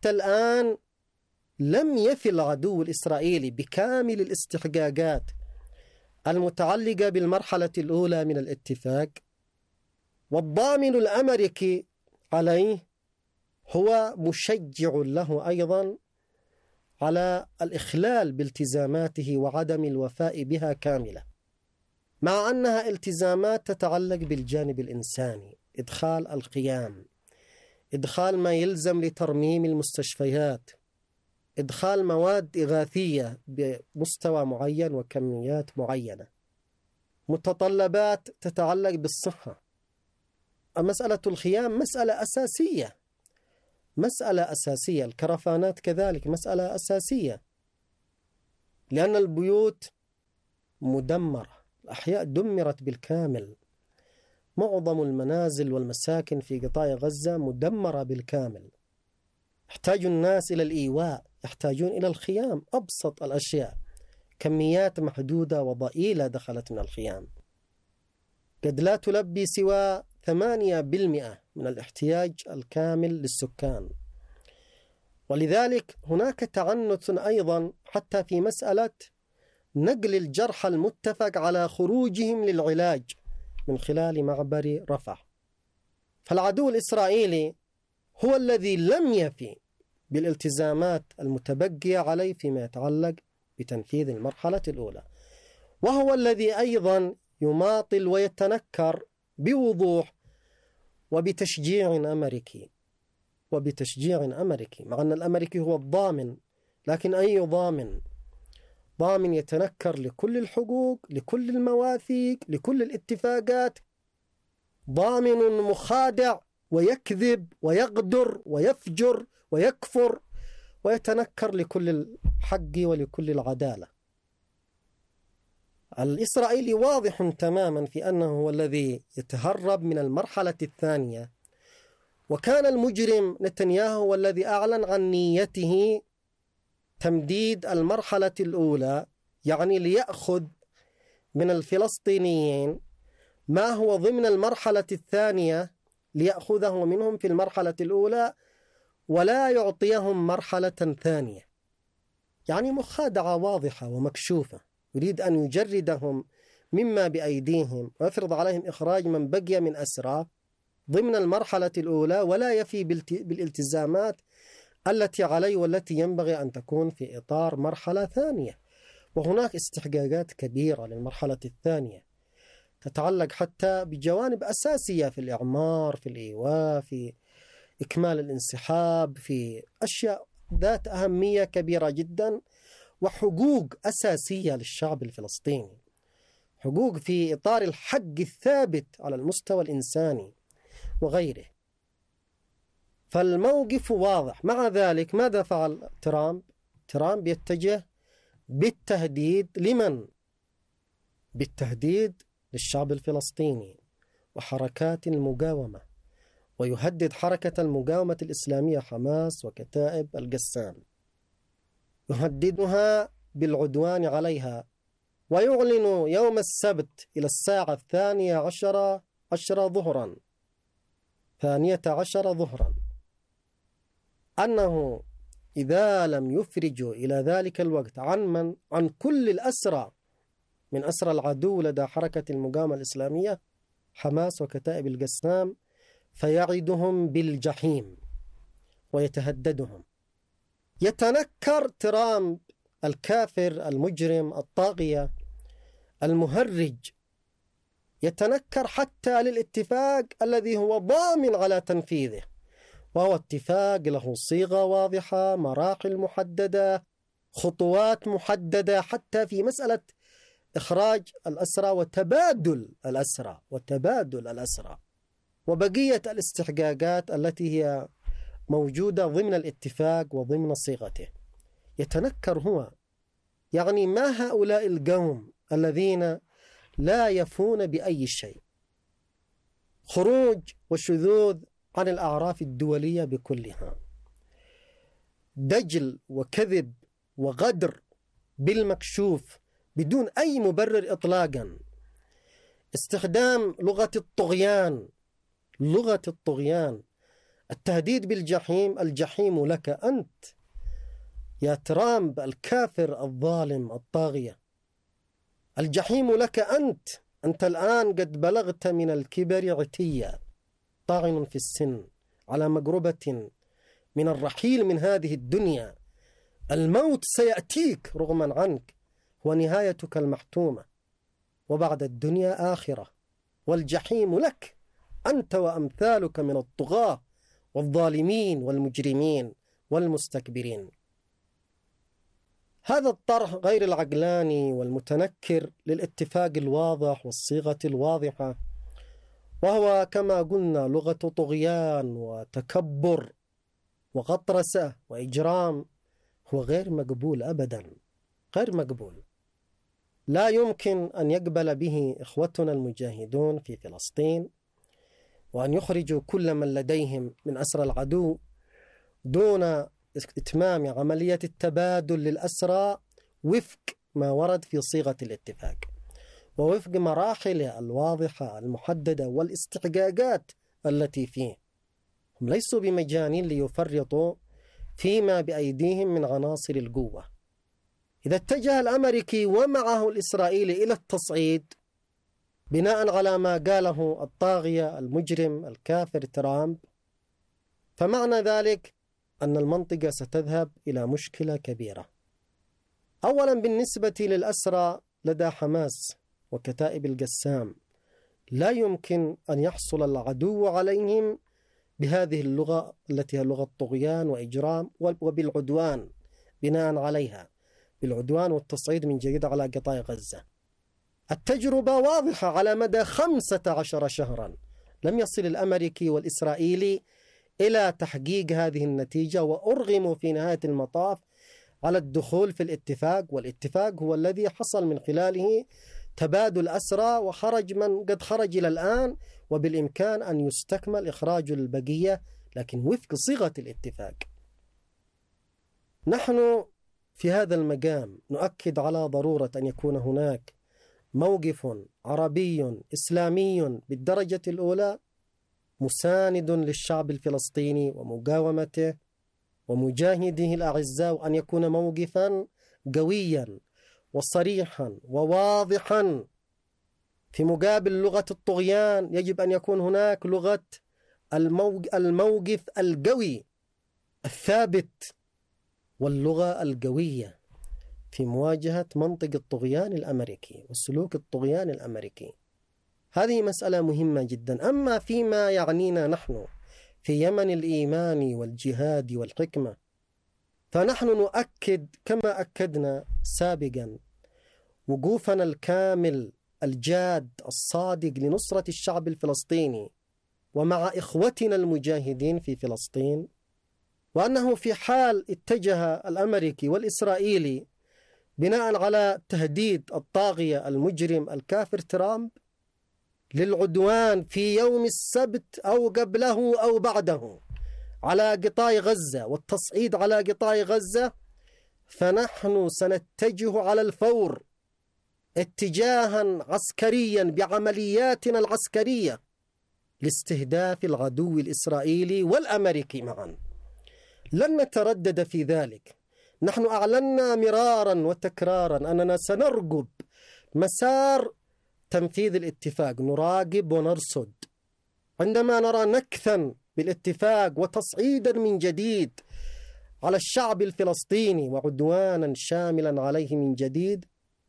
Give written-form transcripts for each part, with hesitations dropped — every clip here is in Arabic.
حتى الآن لم يفي العدو الإسرائيلي بكامل الاستحقاقات المتعلقة بالمرحلة الأولى من الاتفاق، والضامن الأمريكي عليه هو مشجع له أيضا على الإخلال بالتزاماته وعدم الوفاء بها كاملة، مع أنها التزامات تتعلق بالجانب الإنساني: إدخال الخيام، إدخال ما يلزم لترميم المستشفيات، إدخال مواد إغاثية بمستوى معين وكميات معينة، متطلبات تتعلق بالصحة. مسألة الخيام مسألة أساسية، الكرفانات كذلك مسألة أساسية، لأن البيوت مدمرة، الأحياء دمرت بالكامل، معظم المنازل والمساكن في قطاع غزة مدمرة بالكامل. يحتاج الناس إلى الإيواء، يحتاجون إلى الخيام، أبسط الأشياء، كميات محدودة وضئيلة دخلت من الخيام، قد لا تلبي سوى 8% من الاحتياج الكامل للسكان. ولذلك هناك تعنت أيضا حتى في مسألة نقل الجرحى المتفق على خروجهم للعلاج من خلال معبر رفح. فالعدو الإسرائيلي هو الذي لم يفي بالالتزامات المتبقية عليه فيما يتعلق بتنفيذ المرحلة الأولى، وهو الذي أيضا يماطل ويتنكر بوضوح وبتشجيع أمريكي، مع أن الأمريكي هو الضامن، لكن أي ضامن؟ ضامن يتنكر لكل الحقوق، لكل المواثيق، لكل الاتفاقات، ضامن مخادع ويكذب ويغدر ويفجر ويكفر ويتنكر لكل الحق ولكل العدالة. الإسرائيلي واضح تماما في أنه هو الذي يتهرب من المرحلة الثانية، وكان المجرم نتنياهو هو الذي أعلن عن نيته تمديد المرحلة الأولى، يعني ليأخذ من الفلسطينيين ما هو ضمن المرحلة الثانية ليأخذه منهم في المرحلة الأولى ولا يعطيهم مرحلة ثانية. يعني مخادعة واضحة ومكشوفة، يريد أن يجردهم مما بأيديهم ويفرض عليهم إخراج من بقي من أسرى ضمن المرحلة الأولى، ولا يفي بالالتزامات التي عليه والتي ينبغي أن تكون في إطار مرحلة ثانية. وهناك استحقاقات كبيرة للمرحلة الثانية تتعلق حتى بجوانب أساسية في الإعمار، في الإيواء، في إكمال الانسحاب، في أشياء ذات أهمية كبيرة جدا، وحقوق أساسية للشعب الفلسطيني، حقوق في إطار الحق الثابت على المستوى الإنساني وغيره. فالموقف واضح. مع ذلك ماذا فعل ترامب يتجه بالتهديد لمن؟ بالتهديد للشعب الفلسطيني وحركات المقاومة، ويهدد حركة المقاومة الإسلامية حماس وكتائب القسام، يهددها بالعدوان عليها، ويعلن يوم السبت إلى الساعة 12 ظهرا أنه إذا لم يفرجوا إلى ذلك الوقت عن كل الأسرى من أسرى العدو لدى حركة المقاومة الإسلامية حماس وكتائب القسام فيعدهم بالجحيم ويتهددهم. يتنكر ترامب الكافر المجرم الطاغية المهرج، يتنكر حتى للاتفاق الذي هو ضامن على تنفيذه، وهو اتفاق له صيغة واضحة، مراحل محددة، خطوات محددة، حتى في مسألة إخراج الأسرى وتبادل الأسرى وبقية الاستحقاقات التي هي موجودة ضمن الاتفاق وضمن صيغته. يتنكر هو. يعني ما هؤلاء القوم الذين لا يفون بأي شيء؟ خروج وشذوذ عن الأعراف الدولية بكلها، دجل وكذب وغدر بالمكشوف بدون أي مبرر إطلاقا، استخدام لغة الطغيان التهديد بالجحيم: الجحيم لك أنت يا ترامب الكافر الظالم الطاغية، الجحيم لك أنت. أنت الآن قد بلغت من الكبر عتيا، طاعن في السن، على مقربة من الرحيل من هذه الدنيا. الموت سيأتيك رغما عنك، ونهايتك المحتومة، وبعد الدنيا آخرة، والجحيم لك أنت وأمثالك من الطغاة والظالمين والمجرمين والمستكبرين. هذا الطرح غير العقلاني والمتنكر للاتفاق الواضح والصيغة الواضحة، وهو كما قلنا لغة طغيان وتكبر وغطرسة وإجرام، هو غير مقبول أبدا، غير مقبول. لا يمكن أن يقبل به إخوتنا المجاهدون في فلسطين، وأن يخرجوا كل من لديهم من أسرى العدو دون إتمام عملية التبادل للأسرى وفق ما ورد في صيغة الاتفاق، ووفق مراحله الواضحة المحددة والاستحقاقات التي فيه. هم ليسوا بمجانين ليفرطوا فيما بأيديهم من عناصر القوة. إذا اتجه الأمريكي ومعه الإسرائيلي إلى التصعيد بناء على ما قاله الطاغية المجرم الكافر ترامب، فمعنى ذلك أن المنطقة ستذهب إلى مشكلة كبيرة. أولا بالنسبة للأسرى لدى حماس وكتائب القسام، لا يمكن أن يحصل العدو عليهم بهذه اللغة التي هي لغة طغيان وإجرام وبالعدوان بناء عليها، بالعدوان والتصعيد من جديد على قطاع غزة. التجربة واضحة على مدى 15 شهرا لم يصل الأمريكي والإسرائيلي إلى تحقيق هذه النتيجة، وأرغموا في نهاية المطاف على الدخول في الاتفاق، والاتفاق هو الذي حصل من خلاله تبادل أسرى، وخرج من قد خرج إلى الآن، وبالإمكان أن يستكمل إخراج البقية لكن وفق صيغة الاتفاق. نحن في هذا المقام نؤكد على ضرورة أن يكون هناك موقف عربي إسلامي بالدرجة الأولى مساند للشعب الفلسطيني ومقاومته ومجاهديه الأعزاء، وأن يكون موقفا قويا وصريحا وواضحا. في مقابل لغة الطغيان يجب أن يكون هناك لغة الموقف القوي الثابت واللغة القوية في مواجهة منطق الطغيان الأمريكي والسلوك الطغيان الأمريكي. هذه مسألة مهمة جدا. أما فيما يعنينا نحن في يمن الإيمان والجهاد والحكمة، فنحن نؤكد كما أكدنا سابقا وقوفنا الكامل الجاد الصادق لنصرة الشعب الفلسطيني ومع إخوتنا المجاهدين في فلسطين، وأنه في حال اتجه الأمريكي والإسرائيلي بناء على تهديد الطاغية المجرم الكافر ترامب للعدوان في يوم السبت أو قبله أو بعده على قطاع غزة والتصعيد على قطاع غزة، فنحن سنتجه على الفور اتجاها عسكريا بعملياتنا العسكرية لاستهداف العدو الإسرائيلي والأمريكي معا. لن نتردد في ذلك. نحن أعلنا مرارا وتكرارا أننا سنرقب مسار تنفيذ الاتفاق، نراقب ونرصد. عندما نرى نكثا بالاتفاق وتصعيدا من جديد على الشعب الفلسطيني وعدوانا شاملا عليه من جديد،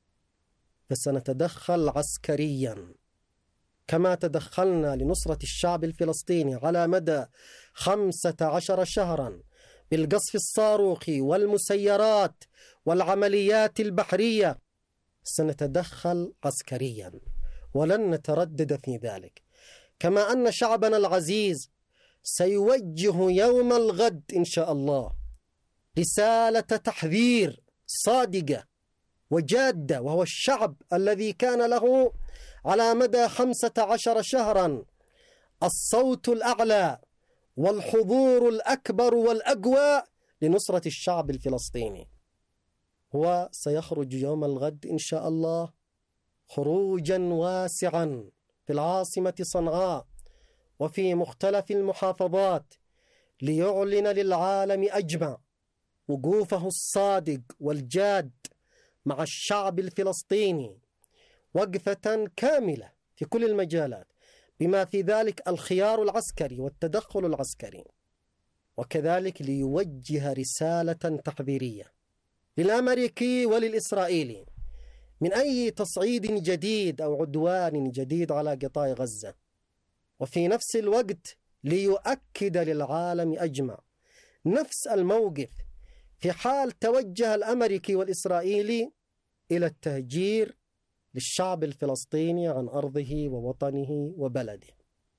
فسنتدخل عسكريا كما تدخلنا لنصرة الشعب الفلسطيني على مدى 15 شهرا بالقصف الصاروخي والمسيرات والعمليات البحرية. سنتدخل عسكريا ولن نتردد في ذلك. كما أن شعبنا العزيز سيوجه يوم الغد إن شاء الله رسالة تحذير صادقة وجادة، وهو الشعب الذي كان له على مدى 15 شهرا الصوت الأعلى والحضور الأكبر والأقوى لنصرة الشعب الفلسطيني. هو سيخرج يوم الغد إن شاء الله خروجا واسعا في العاصمة صنعاء وفي مختلف المحافظات ليعلن للعالم أجمع وقوفه الصادق والجاد مع الشعب الفلسطيني وقفة كاملة في كل المجالات، بما في ذلك الخيار العسكري والتدخل العسكري، وكذلك ليوجه رسالة تحذيرية للأمريكي وللإسرائيلي من أي تصعيد جديد أو عدوان جديد على قطاع غزة، وفي نفس الوقت ليؤكد للعالم أجمع نفس الموقف في حال توجه الأمريكي والإسرائيلي إلى التهجير للشعب الفلسطيني عن أرضه ووطنه وبلده،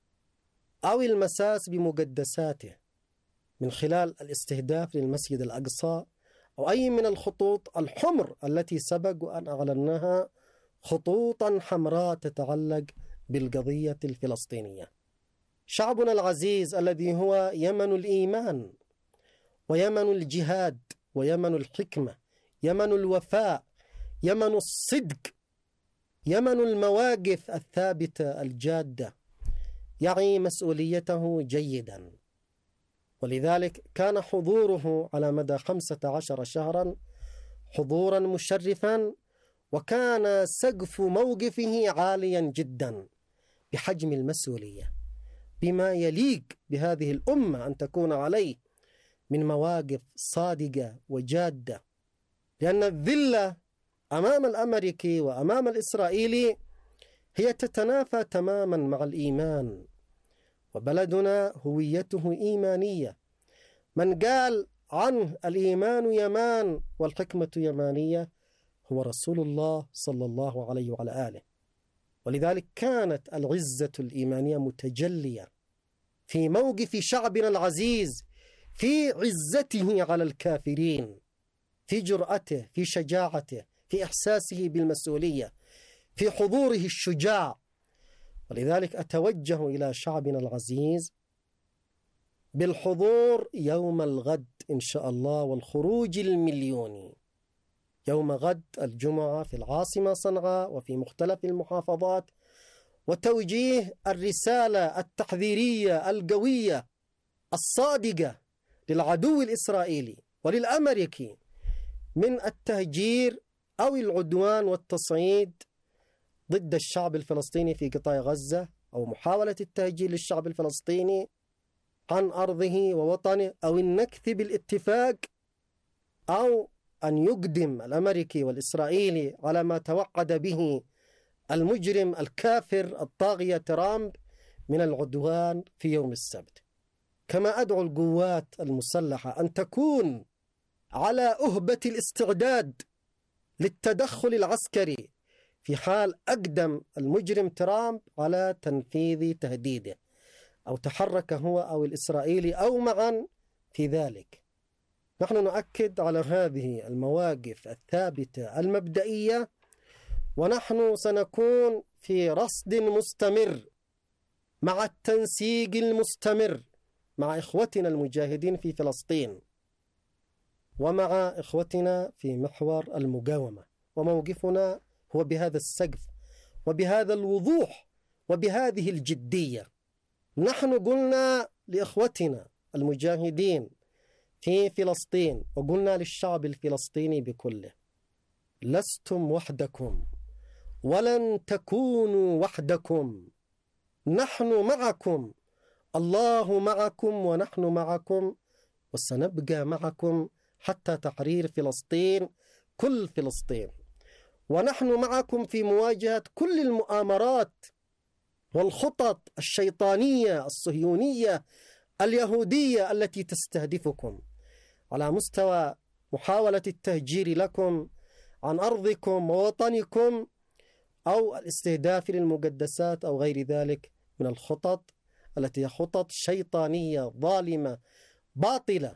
أو المساس بمقدساته من خلال الاستهداف للمسجد الأقصى أو أي من الخطوط الحمر التي سبق وأن أعلناها خطوطا حمراء تتعلق بالقضية الفلسطينية. شعبنا العزيز الذي هو يمن الإيمان ويمن الجهاد ويمن الحكمة، يمن الوفاء، يمن الصدق، يمن المواقف الثابتة الجادة، يعي مسؤوليته جيدا، ولذلك كان حضوره على مدى 15 شهرا حضورا مشرفا، وكان سقف موقفه عاليا جدا بحجم المسؤولية بما يليق بهذه الأمة أن تكون عليه من مواقف صادقة وجادة، لأن الذلة أمام الأمريكي وأمام الإسرائيلي هي تتنافى تماما مع الإيمان، وبلدنا هويته إيمانية. من قال عنه الإيمان يمان والحكمة يمانية هو رسول الله صلى الله عليه وعلى آله، ولذلك كانت العزة الإيمانية متجلية في موقف شعبنا العزيز، في عزته على الكافرين، في جرأته، في شجاعته، في إحساسه بالمسؤولية، في حضوره الشجاع. ولذلك أتوجه إلى شعبنا العزيز بالحضور يوم الغد إن شاء الله، والخروج المليوني يوم غد الجمعة في العاصمة صنعاء وفي مختلف المحافظات، وتوجيه الرسالة التحذيرية القوية الصادقة للعدو الإسرائيلي وللأمريكي من التهجير أو العدوان والتصعيد ضد الشعب الفلسطيني في قطاع غزة، أو محاولة التهجير للشعب الفلسطيني عن أرضه ووطنه، أو النكث بالاتفاق، أو أن يقدم الأمريكي والإسرائيلي على ما توعد به المجرم الكافر الطاغية ترامب من العدوان في يوم السبت. كما أدعو القوات المسلحة أن تكون على أهبة الاستعداد للتدخل العسكري في حال أقدم المجرم ترامب على تنفيذ تهديده، أو تحرك هو أو الإسرائيلي أو معا في ذلك. نحن نؤكد على هذه المواقف الثابتة المبدئية، ونحن سنكون في رصد مستمر مع التنسيق المستمر مع إخوتنا المجاهدين في فلسطين ومع إخوتنا في محور المقاومة، وموقفنا هو بهذا السقف وبهذا الوضوح وبهذه الجدية. نحن قلنا لإخوتنا المجاهدين في فلسطين، وقلنا للشعب الفلسطيني بكله: لستم وحدكم ولن تكونوا وحدكم، نحن معكم، الله معكم ونحن معكم، وسنبقى معكم حتى تحرير فلسطين، كل فلسطين. ونحن معكم في مواجهة كل المؤامرات والخطط الشيطانية الصهيونية اليهودية التي تستهدفكم على مستوى محاولة التهجير لكم عن أرضكم ووطنكم، أو الاستهداف للمقدسات أو غير ذلك من الخطط التي هي خطط شيطانية ظالمة باطلة.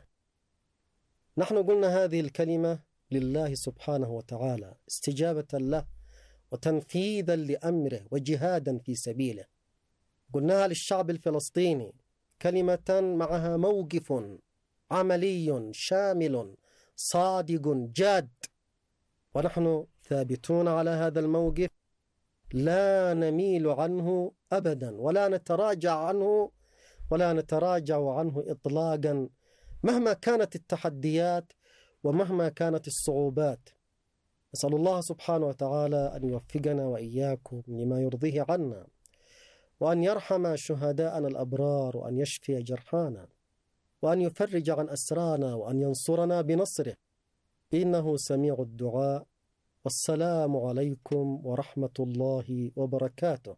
نحن قلنا هذه الكلمة لله سبحانه وتعالى استجابة له وتنفيذا لأمره وجهادا في سبيله. قلناها للشعب الفلسطيني كلمة معها موقف عملي شامل صادق جاد، ونحن ثابتون على هذا الموقف، لا نميل عنه أبدا ولا نتراجع عنه ولا نتراجع عنه إطلاقا مهما كانت التحديات ومهما كانت الصعوبات. نسأل الله سبحانه وتعالى أن يوفقنا وإياكم لما يرضيه عنا، وأن يرحم شهداءنا الأبرار، وأن يشفي جرحانا، وأن يفرج عن أسرانا، وأن ينصرنا بنصره، إنه سميع الدعاء. والسلام عليكم ورحمة الله وبركاته.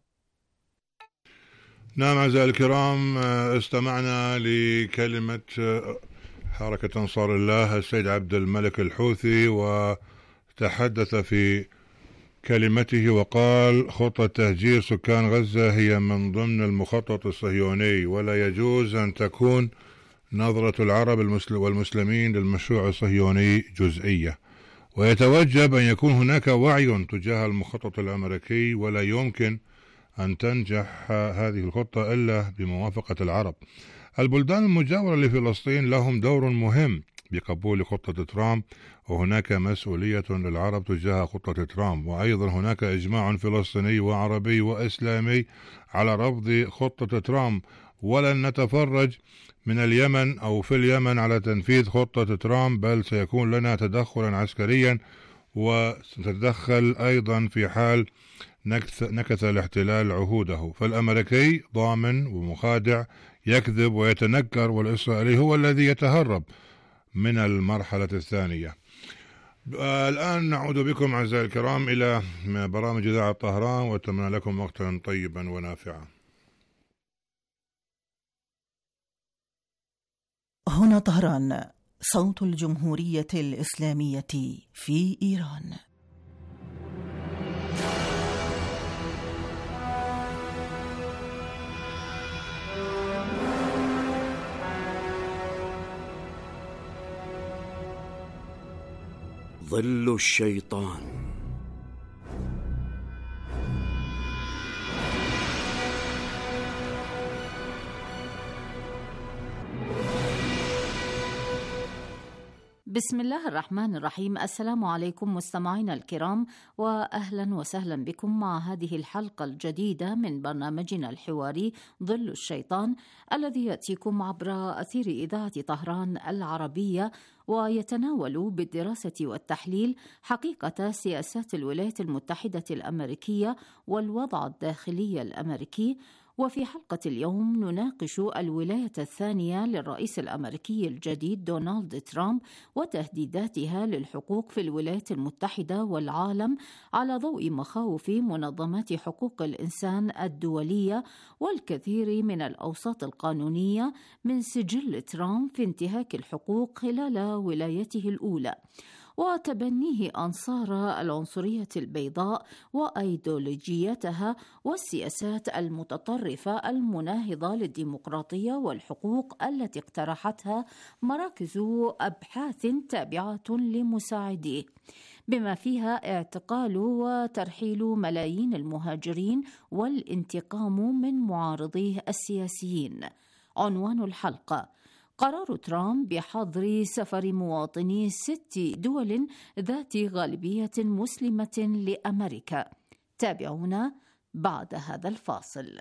نعم أعزائي الكرام، استمعنا لكلمة حركة أنصار الله السيد عبد الملك الحوثي، وتحدث في كلمته وقال: خطة تهجير سكان غزة هي من ضمن المخطط الصهيوني، ولا يجوز أن تكون نظرة العرب والمسلمين للمشروع الصهيوني جزئية، ويتوجب أن يكون هناك وعي تجاه المخطط الأمريكي، ولا يمكن أن تنجح هذه الخطة إلا بموافقة العرب. البلدان المجاورة لفلسطين لهم دور مهم بقبول خطة ترامب، وهناك مسؤولية للعرب تجاه خطة ترامب، وأيضا هناك إجماع فلسطيني وعربي وإسلامي على رفض خطة ترامب. ولن نتفرج من اليمن أو في اليمن على تنفيذ خطة ترامب، بل سيكون لنا تدخلا عسكريا، وستتدخل أيضا في حال نكث الاحتلال عهوده. فالأمريكي ضامن ومخادع، يكذب ويتنكر، والإسرائيلي هو الذي يتهرب من المرحلة الثانية. الآن نعود بكم أعزائي الكرام إلى برامج إذاعة طهران، وأتمنى لكم وقتا طيبا ونافعا. هنا طهران، صوت الجمهورية الإسلامية في إيران. ظل الشيطان. بسم الله الرحمن الرحيم. السلام عليكم مستمعينا الكرام، وأهلا وسهلا بكم مع هذه الحلقة الجديدة من برنامجنا الحواري ظل الشيطان، الذي يأتيكم عبر أثير إذاعة طهران العربية، ويتناول بالدراسة والتحليل حقيقة سياسات الولايات المتحدة الأمريكية والوضع الداخلي الأمريكي. وفي حلقة اليوم نناقش الولاية الثانية للرئيس الأمريكي الجديد دونالد ترامب وتهديداتها للحقوق في الولايات المتحدة والعالم على ضوء مخاوف منظمات حقوق الإنسان الدولية والكثير من الأوساط القانونية من سجل ترامب في انتهاك الحقوق خلال ولايته الأولى، وتبنيه أنصار العنصرية البيضاء وأيديولوجيتها والسياسات المتطرفة المناهضة للديمقراطية والحقوق التي اقترحتها مراكز أبحاث تابعة لمساعديه، بما فيها اعتقال وترحيل ملايين المهاجرين والانتقام من معارضيه السياسيين. عنوان الحلقة: قرار ترامب بحظر سفر مواطني 6 دول ذات غالبية مسلمة لأمريكا. تابعونا بعد هذا الفاصل.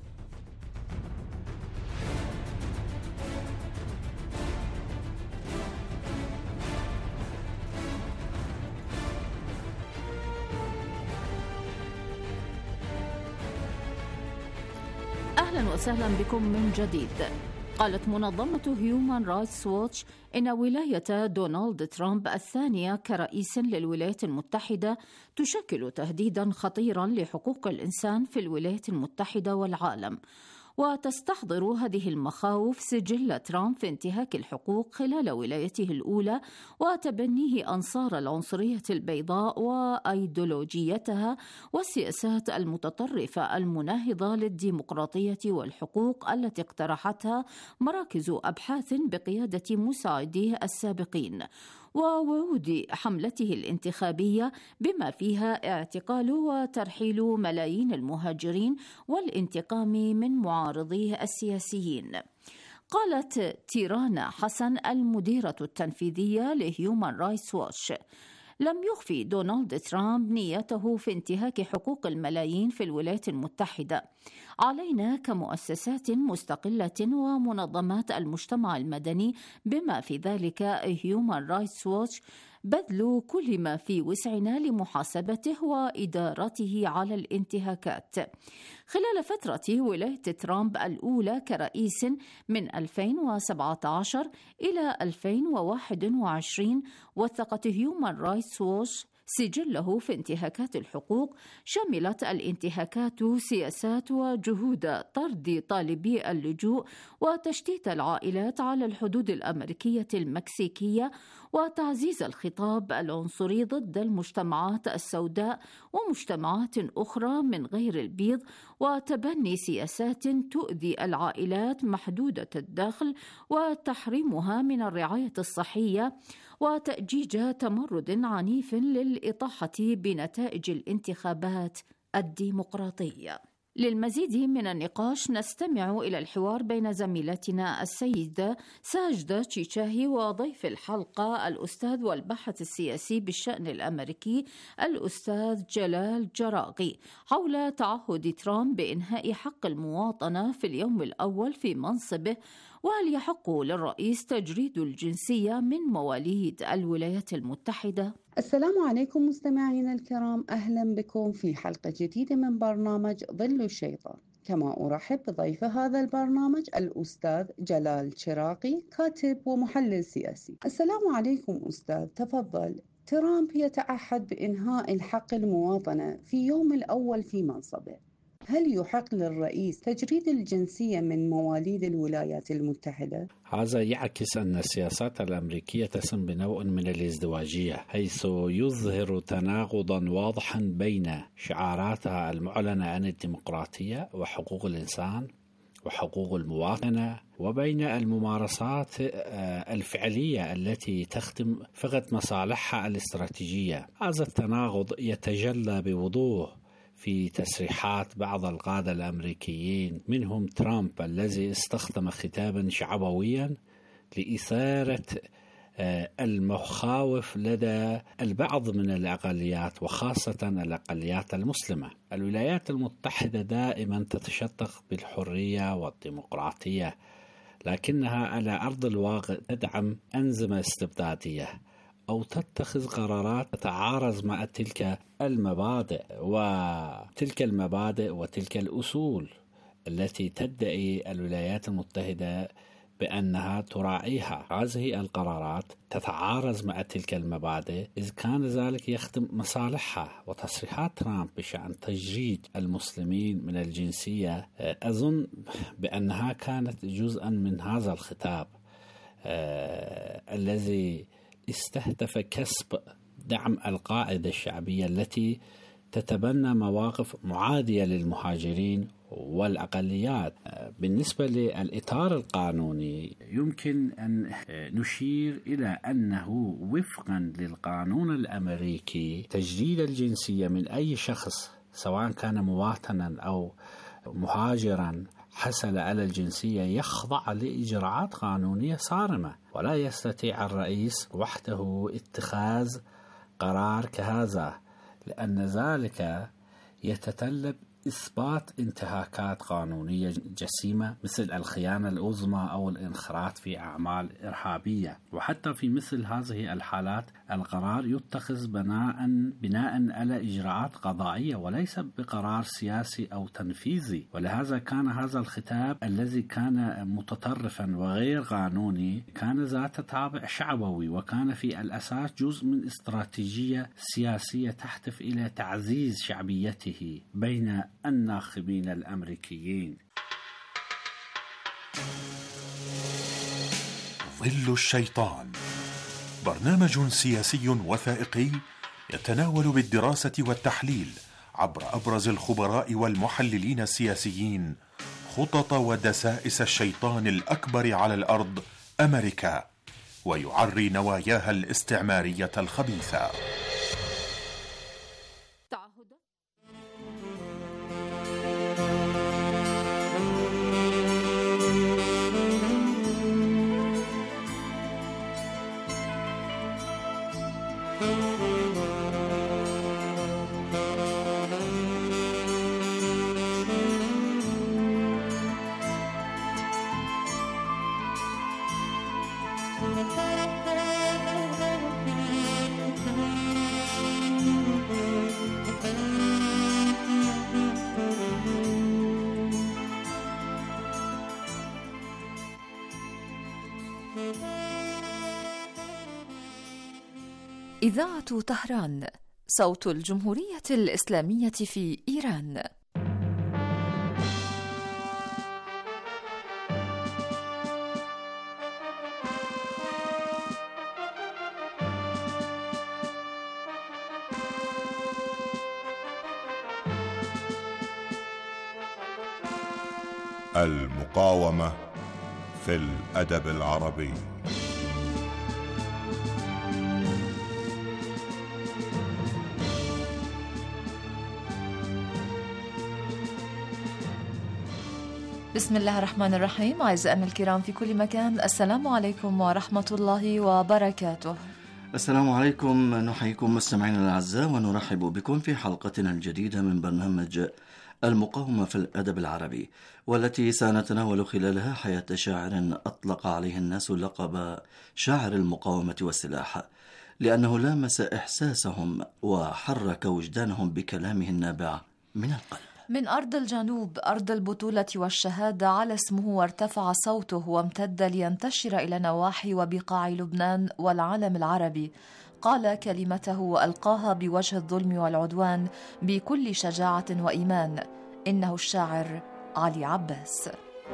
أهلا وسهلا بكم من جديد. قالت منظمة هيومان رايتس ووتش إن ولاية دونالد ترامب الثانية كرئيس للولايات المتحدة تشكل تهديدا خطيرا لحقوق الإنسان في الولايات المتحدة والعالم، وتستحضر هذه المخاوف سجل ترامب في انتهاك الحقوق خلال ولايته الأولى وتبنيه أنصار العنصرية البيضاء وأيديولوجيتها والسياسات المتطرفة المناهضة للديمقراطية والحقوق التي اقترحتها مراكز أبحاث بقيادة مساعديه السابقين، ووعود حملته الانتخابية بما فيها اعتقال وترحيل ملايين المهاجرين والانتقام من معارضيه السياسيين. قالت تيرانا حسن المديرة التنفيذية لهيومان رايتس ووتش: لم يخفي دونالد ترامب نيته في انتهاك حقوق الملايين في الولايات المتحدة. علينا كمؤسسات مستقلة ومنظمات المجتمع المدني بما في ذلك Human Rights Watch بذل كل ما في وسعنا لمحاسبته وإدارته على الانتهاكات. خلال فترة ولاية ترامب الأولى كرئيس من 2017 إلى 2021 وثقت Human Rights Watch سجله في انتهاكات الحقوق، شملت الانتهاكات سياسات وجهود طرد طالبي اللجوء وتشتيت العائلات على الحدود الأمريكية المكسيكية وتعزيز الخطاب العنصري ضد المجتمعات السوداء ومجتمعات أخرى من غير البيض، وتبني سياسات تؤذي العائلات محدودة الدخل وتحريمها من الرعاية الصحية، وتأجيج تمرد عنيف للإطاحة بنتائج الانتخابات الديمقراطية. للمزيد من النقاش نستمع إلى الحوار بين زميلتنا السيدة ساجدة تشيشاهي وضيف الحلقة الأستاذ والباحث السياسي بالشأن الأمريكي الأستاذ جلال جراغي حول تعهد ترامب بإنهاء حق المواطنة في اليوم الأول في منصبه، وهل يحق للرئيس تجريد الجنسية من مواليد الولايات المتحدة؟ السلام عليكم مستمعينا الكرام، أهلا بكم في حلقة جديدة من برنامج ظل الشيطان. كما أرحب بضيف هذا البرنامج الأستاذ جلال جراغي، كاتب ومحلل سياسي. السلام عليكم أستاذ، تفضل. ترامب يتعهد بإنهاء الحق المواطنة في يوم الأول في منصبه، هل يحق للرئيس تجريد الجنسية من مواليد الولايات المتحدة؟ هذا يعكس أن السياسات الأمريكية تسم بنوع من الازدواجية، حيث يظهر تناقضا واضحا بين شعاراتها المعلنة عن الديمقراطية وحقوق الإنسان وحقوق المواطنة، وبين الممارسات الفعلية التي تخدم فقط مصالحها الاستراتيجية. هذا التناقض يتجلى بوضوح في تصريحات بعض القادة الأمريكيين، منهم ترامب الذي استخدم خطابا شعبويا لإثارة المخاوف لدى البعض من الأقليات وخاصة الأقليات المسلمة. الولايات المتحدة دائما تتشدق بالحرية والديمقراطية، لكنها على أرض الواقع تدعم أنظمة استبدادية أو تتخذ قرارات تتعارض مع تلك المبادئ وتلك الأصول التي تدعي الولايات المتحدة بأنها تراعيها. هذه القرارات تتعارض مع تلك المبادئ إذ كان ذلك يخدم مصالحها. وتصريحات ترامب بشأن تجريد المسلمين من الجنسية أظن بأنها كانت جزءا من هذا الخطاب الذي استهدف كسب دعم القاعدة الشعبية التي تتبنى مواقف معادية للمهاجرين والأقليات. بالنسبة للإطار القانوني يمكن أن نشير إلى أنه وفقا للقانون الأمريكي تجديد الجنسية من أي شخص سواء كان مواطنا أو مهاجرا حصل على الجنسية يخضع لإجراءات قانونية صارمة، ولا يستطيع الرئيس وحده اتخاذ قرار كهذا، لأن ذلك يتطلب إثبات انتهاكات قانونية جسيمة مثل الخيانة العظمى أو الانخراط في أعمال إرهابية. وحتى في مثل هذه الحالات القرار يتخذ بناء على إجراءات قضائية وليس بقرار سياسي أو تنفيذي. ولهذا كان هذا الخطاب الذي كان متطرفا وغير قانوني كان ذات طابع شعبوي، وكان في الأساس جزء من استراتيجية سياسية تهدف إلى تعزيز شعبيته بين الناخبين الأمريكيين. ظل الشيطان، برنامج سياسي وثائقي يتناول بالدراسة والتحليل عبر أبرز الخبراء والمحللين السياسيين خطط ودسائس الشيطان الأكبر على الأرض أمريكا، ويعري نواياها الاستعمارية الخبيثة. إذاعة طهران، صوت الجمهورية الإسلامية في إيران. المقاومة في الأدب العربي. بسم الله الرحمن الرحيم. أعزائنا الكرام في كل مكان، السلام عليكم ورحمة الله وبركاته. السلام عليكم، نحييكم مستمعينا الأعزاء ونرحب بكم في حلقتنا الجديدة من برنامج المقاومة في الأدب العربي، والتي سنتناول خلالها حياة شاعر أطلق عليه الناس لقب شاعر المقاومة والسلاح، لأنه لامس إحساسهم وحرك وجدانهم بكلامه النابع من القلب. من أرض الجنوب، أرض البطولة والشهادة، على اسمه وارتفع صوته وامتد لينتشر إلى نواحي وبقاع لبنان والعالم العربي. قال كلمته وألقاها بوجه الظلم والعدوان بكل شجاعة وإيمان. إنه الشاعر علي عباس.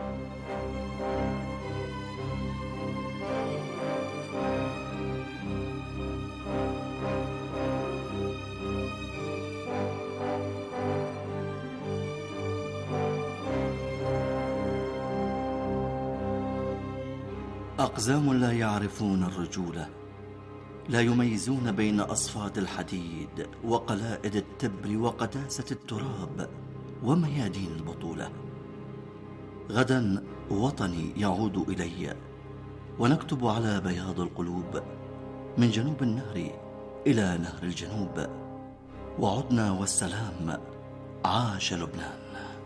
أقزام لا يعرفون الرجولة، لا يميزون بين أصفاد الحديد وقلائد التبر وقداسة التراب وميادين البطولة. غدا وطني يعود إلي، ونكتب على بياض القلوب من جنوب النهر إلى نهر الجنوب، وعدنا والسلام، عاش لبنان.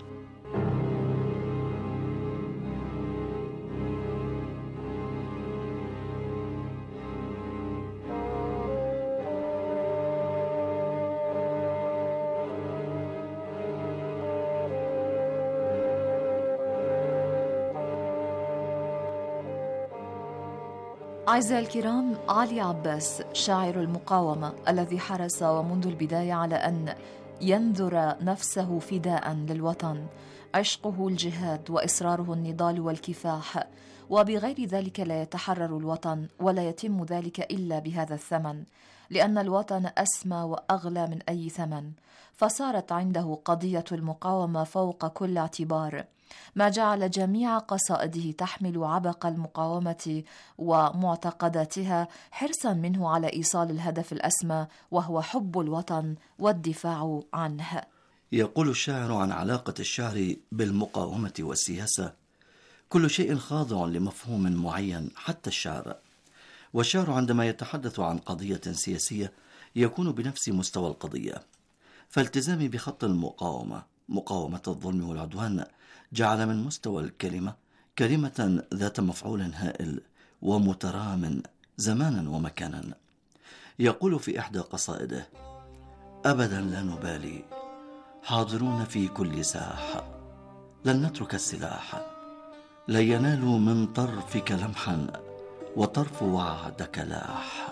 أعزائي الكرام، علي عباس شاعر المقاومة الذي حرص ومنذ البداية على أن ينذر نفسه فداء للوطن. عشقه الجهاد وإصراره النضال والكفاح، وبغير ذلك لا يتحرر الوطن، ولا يتم ذلك إلا بهذا الثمن، لأن الوطن أسمى وأغلى من أي ثمن. فصارت عنده قضية المقاومة فوق كل اعتبار، ما جعل جميع قصائده تحمل عبق المقاومة ومعتقداتها، حرصا منه على إيصال الهدف الأسمى، وهو حب الوطن والدفاع عنه. يقول الشاعر عن علاقة الشعر بالمقاومة والسياسة: كل شيء خاضع لمفهوم معين حتى الشعر، والشعر عندما يتحدث عن قضية سياسية يكون بنفس مستوى القضية. فالتزامي بخط المقاومة، مقاومة الظلم والعدوان، جعل من مستوى الكلمة كلمة ذات مفعول هائل ومترام زمانا ومكانا. يقول في إحدى قصائده: أبدا لا نبالي، حاضرون في كل ساحة، لن نترك السلاح، لا ينال من طرفك لمحا، وطرف وعدك لاح.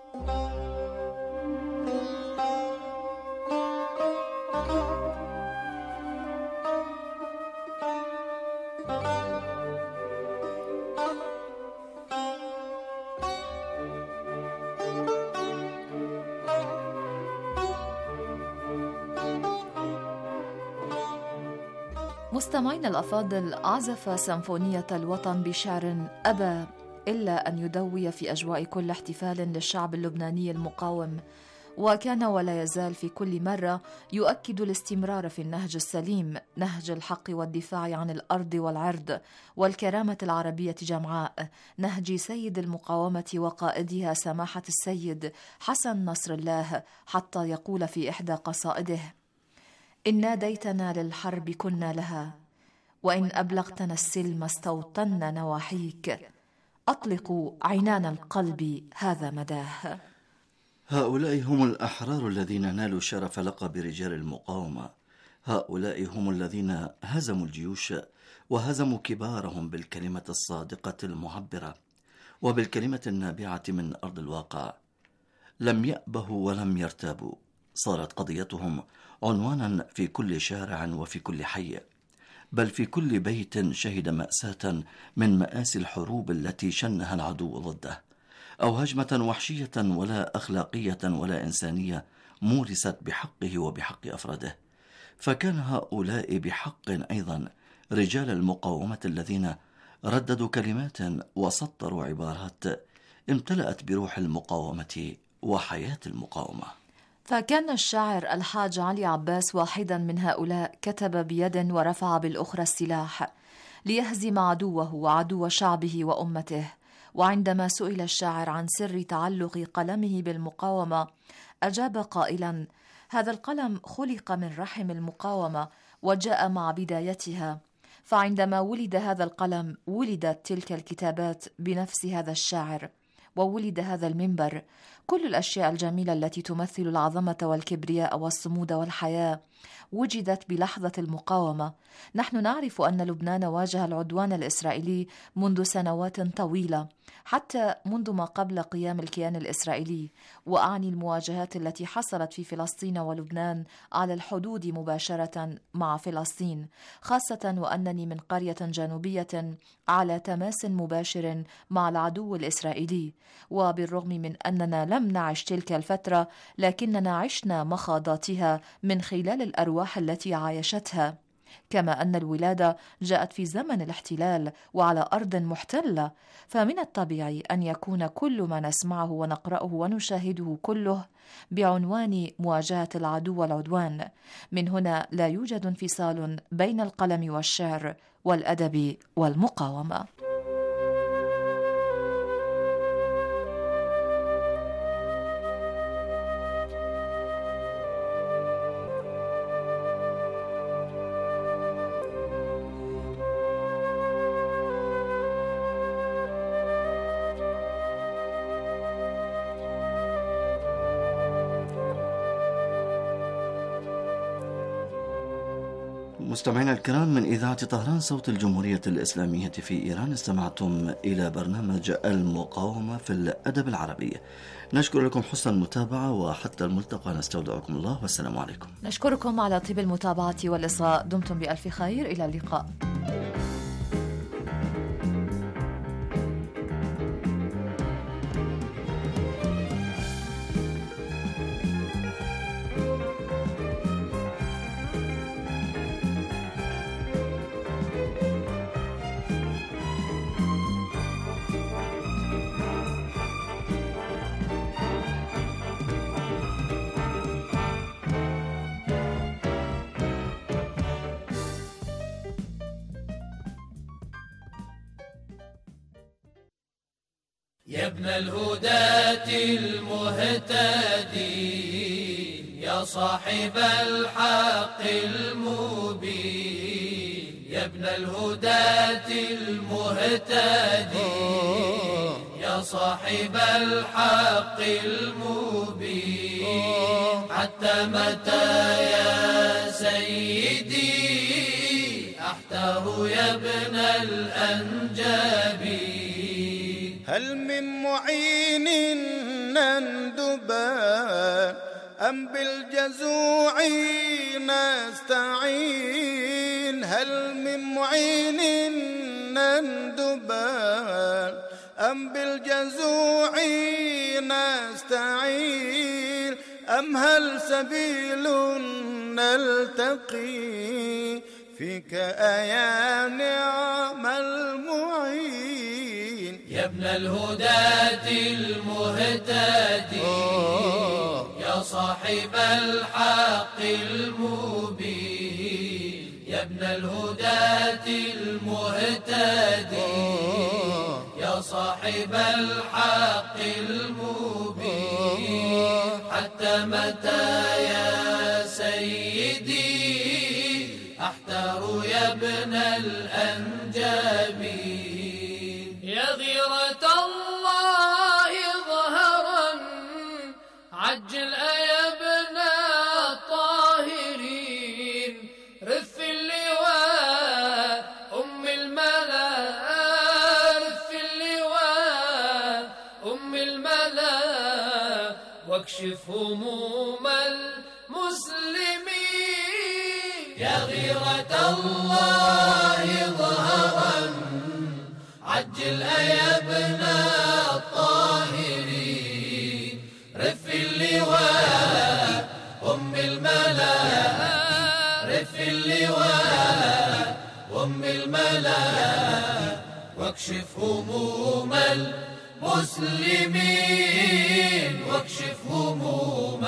مستمعين الأفاضل، عزف سيمفونية الوطن بشعر أبى إلا أن يدوي في أجواء كل احتفال للشعب اللبناني المقاوم، وكان ولا يزال في كل مرة يؤكد الاستمرار في النهج السليم، نهج الحق والدفاع عن الأرض والعرض والكرامة العربية جمعاء، نهج سيد المقاومة وقائدها سماحة السيد حسن نصر الله، حتى يقول في إحدى قصائده: إن ناديتنا للحرب كنا لها، وإن أبلغتنا السلم استوطنا نواحيك، أطلق عنان القلب هذا مداه. هؤلاء هم الأحرار الذين نالوا شرف لقب رجال المقاومة. هؤلاء هم الذين هزموا الجيوش وهزموا كبارهم بالكلمة الصادقة المعبرة وبالكلمة النابعة من أرض الواقع. لم يأبهوا ولم يرتابوا، صارت قضيتهم عنوانا في كل شارع وفي كل حي، بل في كل بيت شهد مأساة من مآسي الحروب التي شنها العدو ضده، أو هجمة وحشية ولا أخلاقية ولا إنسانية مورست بحقه وبحق أفراده. فكان هؤلاء بحق أيضا رجال المقاومة الذين رددوا كلمات وسطروا عبارات امتلأت بروح المقاومة وحياة المقاومة. فكان الشاعر الحاج علي عباس واحدا من هؤلاء، كتب بيد ورفع بالأخرى السلاح ليهزم عدوه وعدو شعبه وأمته. وعندما سئل الشاعر عن سر تعلق قلمه بالمقاومة أجاب قائلا: هذا القلم خلق من رحم المقاومة وجاء مع بدايتها، فعندما ولد هذا القلم ولدت تلك الكتابات بنفس هذا الشاعر، وولد هذا المنبر. كل الأشياء الجميلة التي تمثل العظمة والكبرياء والصمود والحياة وجدت بلحظة المقاومة. نحن نعرف أن لبنان واجه العدوان الإسرائيلي منذ سنوات طويلة، حتى منذ ما قبل قيام الكيان الإسرائيلي، وأعني المواجهات التي حصلت في فلسطين ولبنان على الحدود مباشرة مع فلسطين، خاصة وأنني من قرية جنوبية على تماس مباشر مع العدو الإسرائيلي. وبالرغم من أننا لم نعش تلك الفترة، لكننا عشنا مخاضاتها من خلال الأرواح التي عايشتها، كما أن الولادة جاءت في زمن الاحتلال وعلى أرض محتلة، فمن الطبيعي أن يكون كل ما نسمعه ونقرأه ونشاهده كله بعنوان مواجهة العدو والعدوان. من هنا لا يوجد انفصال بين القلم والشعر والأدب والمقاومة. مستمعينا الكرام، من إذاعة طهران صوت الجمهورية الإسلامية في إيران، استمعتم إلى برنامج المقاومة في الأدب العربي. نشكر لكم حسن المتابعة، وحتى الملتقى نستودعكم الله، والسلام عليكم. نشكركم على طيب المتابعة والإصغاء. دمتم بألف خير، إلى اللقاء. يا ابن الهداة المهتدي، يا صاحب الحق المبين، يا ابن الهداة المهتدي، يا صاحب الحق المبين، حتى متى يا سيدي أحتار يا ابن الأنجاب؟ هل من معين نندبان أم بالجزوع نستعين؟ هل من معين نندبان أم بالجزوع نستعين؟ أم هل سبيل نلتقي فيك يا نعم المعين؟ يا ابن الهداة المهتدي، يا صاحب الحق المبين، يا ابن الهداة المهتدي، يا صاحب الحق المبين، حتى متى يا سيدي أحتار يا ابن الأنجاب؟ يا غيرة الله ظهرا عجل يا ابن الطاهرين، رث اللواء أم الملا، رث اللواء أم الملا، واكشف هموم المسلمين. يا غيرة الله ظهرا عجل يا ابن الطاهرين، رف اللواء أم الملا، رف اللواء أم الملا، واكشف هموم المسلمين، واكشف هموم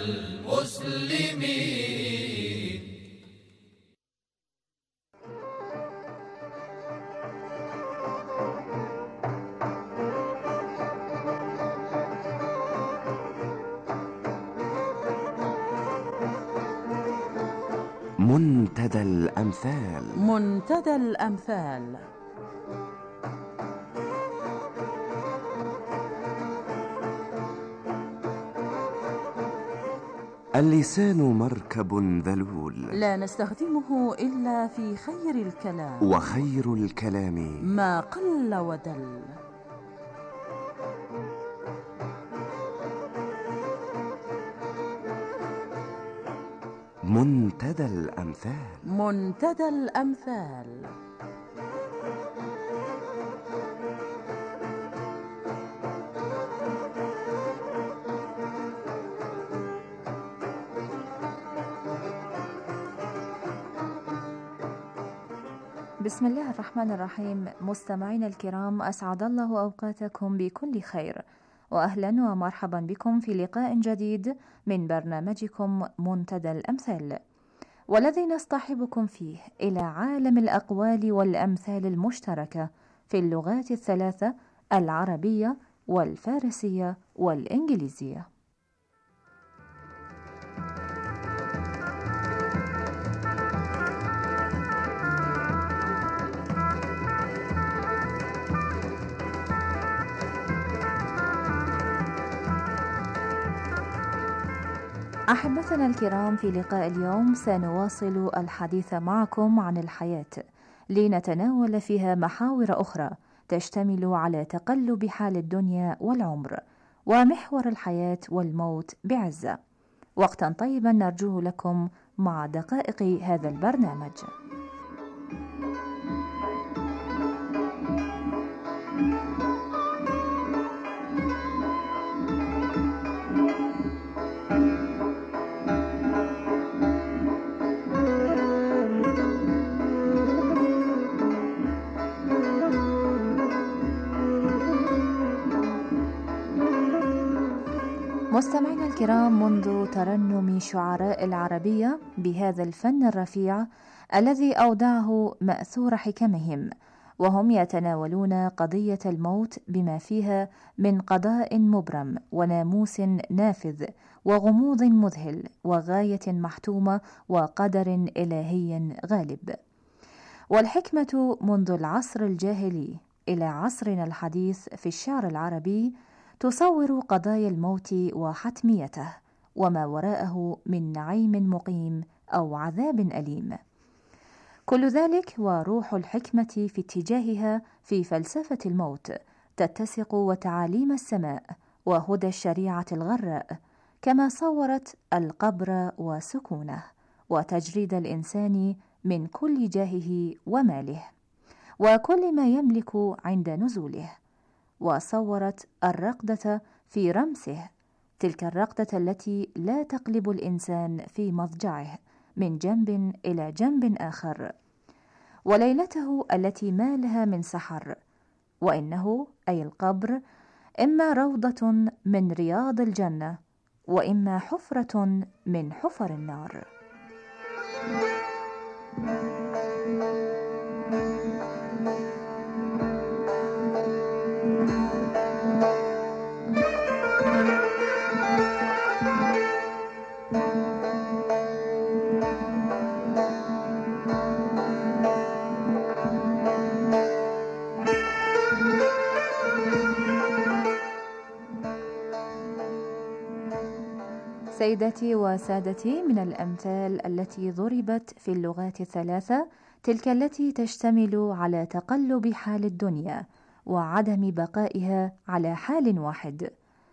المسلمين. منتدى الأمثال. منتدى الأمثال. اللسان مركب ذلول لا نستخدمه إلا في خير الكلام، وخير الكلام ما قل ودل. منتدى الأمثال. منتدى الأمثال. بسم الله الرحمن الرحيم. مستمعينا الكرام، أسعد الله أوقاتكم بكل خير، وأهلا ومرحبا بكم في لقاء جديد من برنامجكم منتدى الأمثال، والذي نصطحبكم فيه إلى عالم الأقوال والأمثال المشتركة في اللغات الثلاثة العربية والفارسية والإنجليزية. أحبتنا الكرام، في لقاء اليوم سنواصل الحديث معكم عن الحياة، لنتناول فيها محاور أخرى تشتمل على تقلب حال الدنيا والعمر، ومحور الحياة والموت بعزة. وقتا طيبا نرجوه لكم مع دقائق هذا البرنامج. مستمعينا الكرام، منذ ترنم شعراء العربية بهذا الفن الرفيع الذي أودعه مأثور حكمهم، وهم يتناولون قضية الموت بما فيها من قضاء مبرم وناموس نافذ وغموض مذهل وغاية محتومة وقدر إلهي غالب. والحكمة منذ العصر الجاهلي إلى عصرنا الحديث في الشعر العربي تصور قضايا الموت وحتميته وما وراءه من نعيم مقيم أو عذاب أليم. كل ذلك وروح الحكمة في اتجاهها في فلسفة الموت تتسق وتعاليم السماء وهدى الشريعة الغراء، كما صورت القبر وسكونه وتجريد الإنسان من كل جاهه وماله وكل ما يملك عند نزوله، وصورت الرقدة في رمسه، تلك الرقدة التي لا تقلب الإنسان في مضجعه من جنب إلى جنب آخر، وليلته التي ما لها من سحر، وإنه أي القبر إما روضة من رياض الجنة وإما حفرة من حفر النار. سيداتي وسادتي، من الأمثال التي ضربت في اللغات الثلاثة تلك التي تشتمل على تقلب حال الدنيا وعدم بقائها على حال واحد،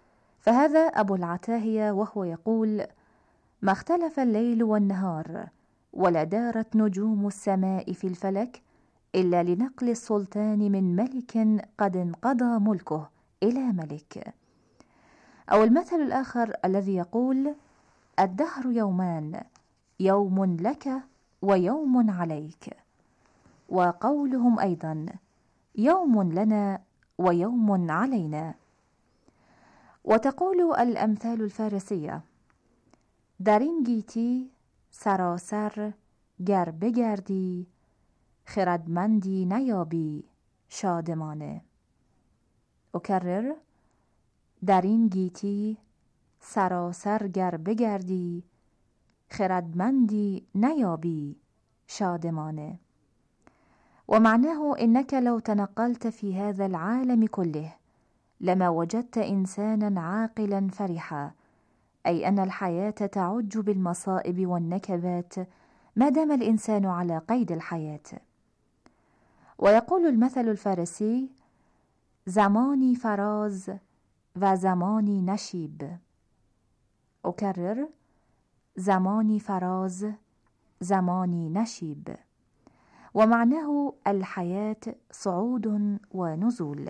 فهذا أبو العتاهية وهو يقول: ما اختلف الليل والنهار ولا دارت نجوم السماء في الفلك إلا لنقل السلطان من ملك قد انقضى ملكه إلى ملك. أو المثل الآخر الذي يقول: الدهر يومان، يوم لك ويوم عليك. وقولهم أيضا: يوم لنا ويوم علينا. وتقول الأمثال الفارسية: درین گیتی سراسر گر بگردی خردمندی نیابی شادمانه. أكرر: درین گیتی سراسر گر بگردی خردمندی نیابی شادمانه. ومعناه إنك لو تنقلت في هذا العالم كله لما وجدت إنسانا عاقلا فرحا، أي أن الحياة تعج بالمصائب والنكبات ما دام الإنسان على قيد الحياة. ويقول المثل الفارسي: زمانی فراز و زمانی نشیب. أكرر: زمانی فراز زمانی نشیب. ومعناه الحياة صعود ونزول.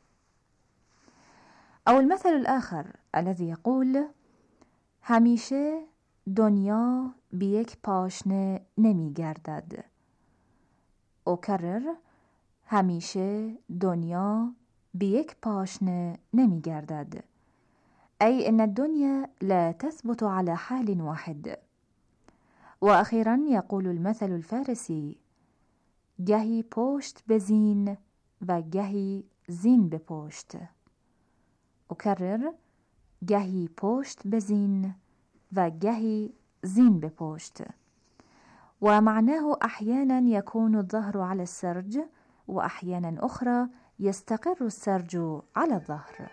أو المثل الآخر الذي يقول: همیشه دنیا به یک پاشنه نمی گردد. أكرر: همیشه دنیا به یک پاشنه نمی گردد، أي أن الدنيا لا تثبت على حال واحد. وأخيرا يقول المثل الفارسي: گهی پشت بزین و گهی زین به پشت. أكرر: گهی پشت بزین و گهی زین به پشت. ومعناه أحيانا يكون الظهر على السرج وأحيانا أخرى يستقر السرج على الظهر.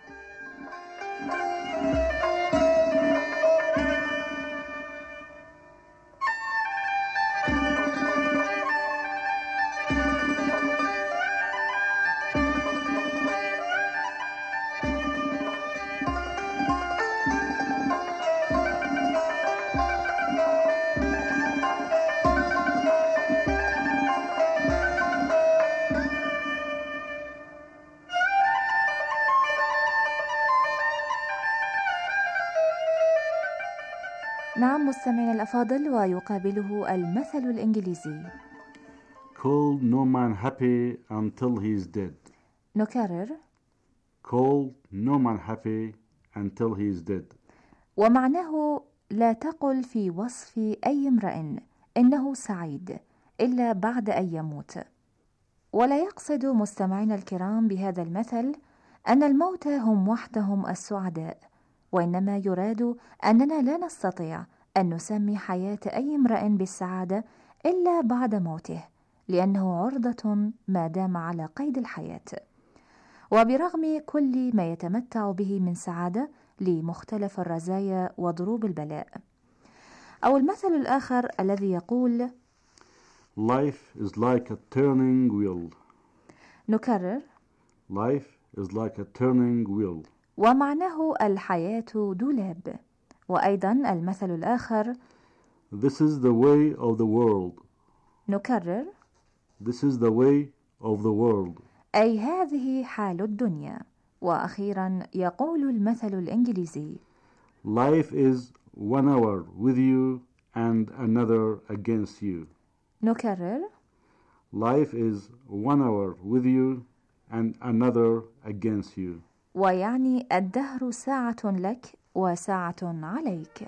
نعم مستمعينا الأفاضل، ويقابله المثل الإنجليزي: Call no man happy until he is dead. نكرر: Call no man happy until he is dead. ومعناه لا تقل في وصف أي امرئ إنه سعيد إلا بعد أن يموت. ولا يقصد مستمعينا الكرام بهذا المثل أن الموتى هم وحدهم السعداء، وإنما يراد أننا لا نستطيع أن نسمي حياة أي امرئ بالسعادة إلا بعد موته، لأنه عرضة ما دام على قيد الحياة، وبرغم كل ما يتمتع به من سعادة لمختلف الرزايا وضروب البلاء. أو المثل الآخر الذي يقول: Life is like a turning wheel. نكرر: Life is like a turning wheel. ومعناه الحياة دولاب. وأيضا المثل الآخر: This is the way of the world. نكرر: This is the way of the world. أي هذه حال الدنيا. وأخيرا يقول المثل الإنجليزي: Life is 1 hour with you and another against you. نكرر: Life is 1 hour with you and another against you. ويعني الدهر ساعة لك وساعة عليك.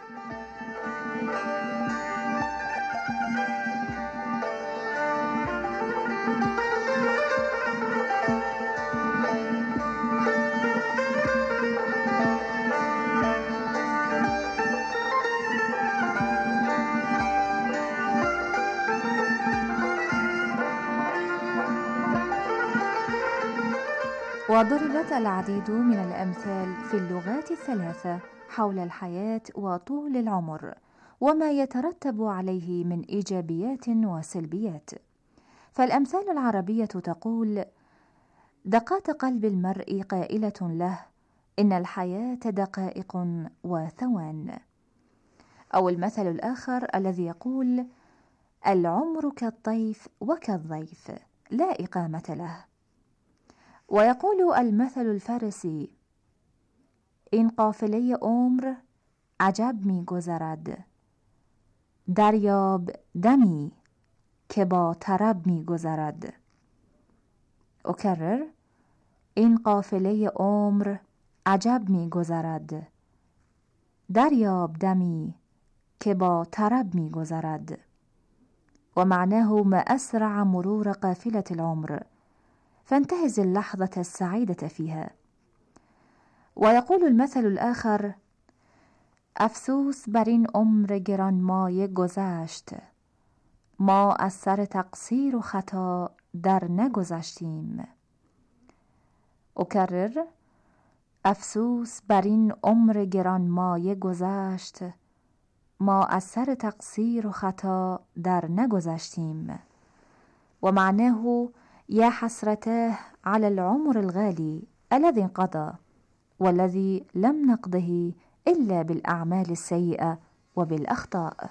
وضربت العديد من الأمثال في اللغات الثلاثة حول الحياة وطول العمر وما يترتب عليه من إيجابيات وسلبيات. فالأمثال العربية تقول: دقات قلب المرء قائلة له: إن الحياة دقائق وثوان. أو المثل الآخر الذي يقول: العمر كالطيف وكالضيف لا إقامة له. ويقول المثل الفارسي: این قافله عمر عجب می گذرد، دریاب دمی که با طرب می گذرد. أكرر: این قافله عمر عجب می گذرد، دریاب دمی که با طرب می گذرد. ومعناه: ما أسرع مرور قافلة العمر، فانتهز اللحظة السعيدة فيها. ويقول المثل الآخر: افسوس بر این عمر گرانمایه گذشت، ما از سر تقصیر و خطا در نگذشتیم. أكرر: افسوس بر این عمر گرانمایه گذشت، ما از سر تقصیر و خطا در نگذشتیم. ومعناه: يا حسرته على العمر الغالي الذي انقضى، والذي لم نقضه إلا بالأعمال السيئة وبالأخطاء.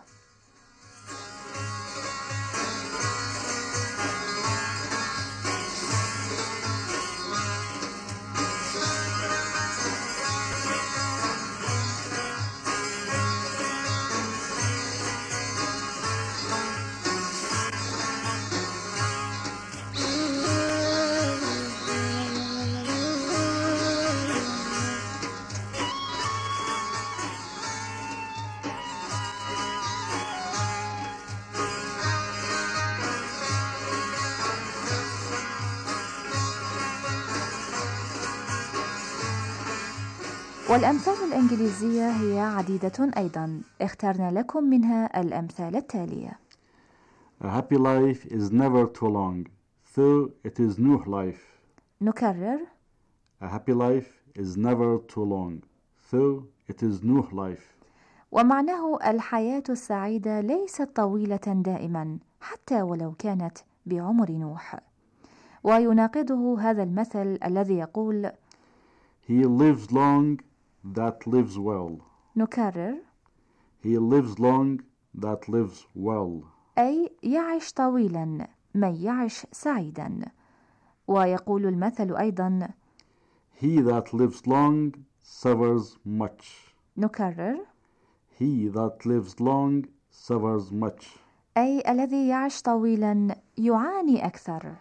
والأمثال الإنجليزية هي عديدة أيضا، اخترنا لكم منها الأمثال التالية: A happy life is never too long, though it is new life. نكرر: A happy life is never too long, though it is new life. ومعناه: الحياة السعيدة ليست طويلة دائما حتى ولو كانت بعمر نوح. ويناقضه هذا المثل الذي يقول: He lives long that lives well. نكرر: He lives long that lives well. أي يعيش طويلا من يعيش سعيدا. ويقول المثل أيضا: He that lives long suffers much. نكرر: He that lives long suffers much. أي الذي يعيش طويلا يعاني أكثر.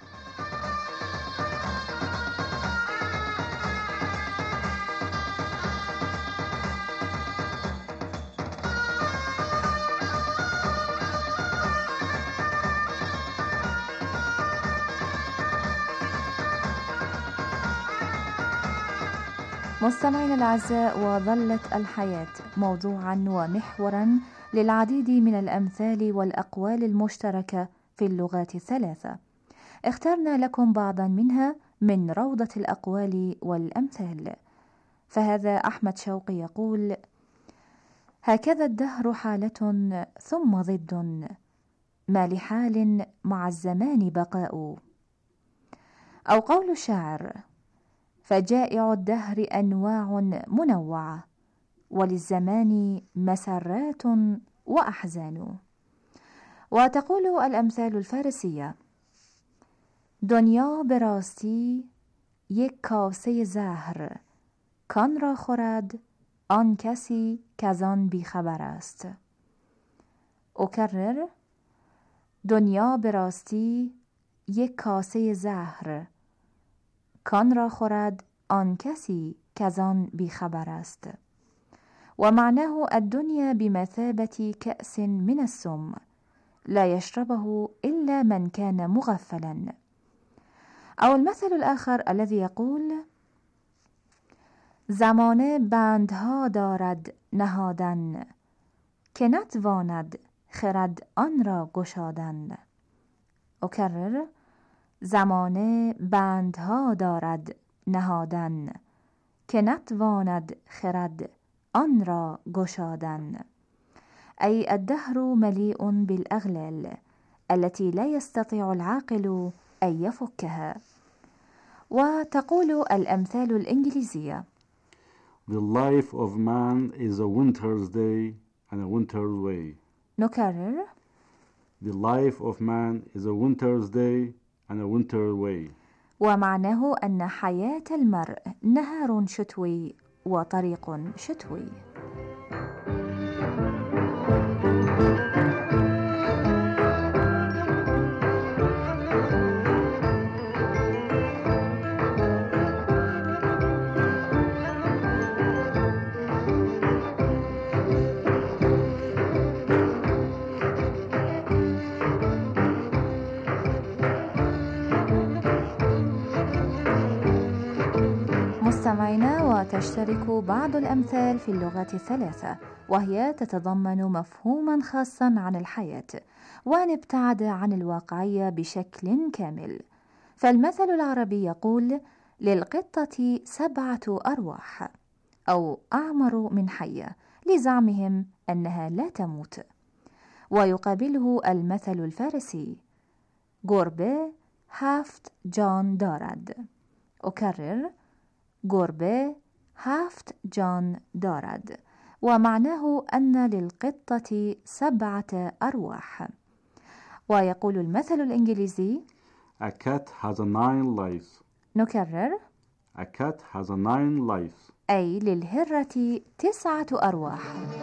مستمعينا الأعزاء، وظلت الحياة موضوعا ومحورا للعديد من الأمثال والأقوال المشتركة في اللغات الثلاثة. اخترنا لكم بعضا منها من روضة الأقوال والأمثال. فهذا أحمد شوقي يقول: هكذا الدهر حالة ثم ضد، ما لحال مع الزمان بقاء. أو قول الشاعر: فجائع الدهر أنواع منوعة، وللزمان مسرات وأحزان. وتقول الأمثال الفارسية: دنیا به راستی یک کاسه زهر، کان را خورد آن کسی کز آن بیخبر است. أكرر: دنیا به راستی یک کاسه زهر، کان را خورد آن کسی کز آن بیخبر است. ومعناه: الدنيا بمثابة كأس من السم، لا يشربه إلا من كان مغفلا. أو المثل الآخر الذي يقول: زمانه بندها دارد نهادن، که نتواند خرد آن را گشادن. أكرر: زمانه بندها دارد نهادن، که نتواند خرد آن را گشادن. أي الدهر مليء بالأغلال التي لا يستطيع العاقل أن يفكها. وتقول الأمثال الإنجليزية: The life of man is a winter's day and a winter's way. نكرر. The life of man is a winter's day and a winter's way. ومعناه أن حياة المرء نهار شتوي وطريق شتوي. مستمعينا، وتشترك بعض الأمثال في اللغات الثلاثة، وهي تتضمن مفهوما خاصا عن الحياة وأن ابتعد عن الواقعية بشكل كامل. فالمثل العربي يقول: للقطة 7 أرواح، أو أعمر من حية، لزعمهم أنها لا تموت. ويقابله المثل الفارسي: گربه 7 جان دارد. أكرر: گربه 7 جان دارد، ومعناه أن للقطة 7 أرواح. ويقول المثل الإنجليزي: A cat has 9 lives. نكرر: A cat has 9 lives. أي للهرة 9 أرواح.